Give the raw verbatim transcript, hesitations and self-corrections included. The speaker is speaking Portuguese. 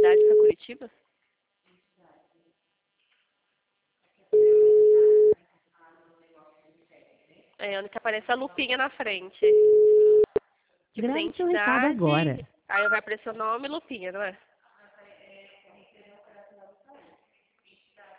cidade pra Curitiba? É, onde que aparece a lupinha na frente. Tipo, Grave seu recado identidade. agora. Aí vai aparecer o nome e lupinha, não é?